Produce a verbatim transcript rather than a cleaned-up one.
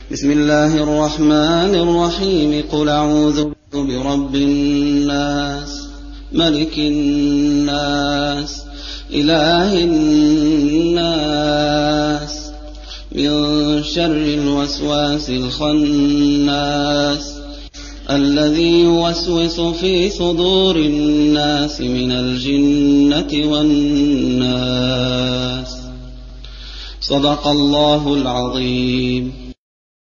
بسم الله الرحمن الرحيم قل أعوذ برب الناس ملك الناس إله الناس من شر الوسواس الخناس الذي يوسوس في صدور الناس من الجنة والناس. صدق الله العظيم.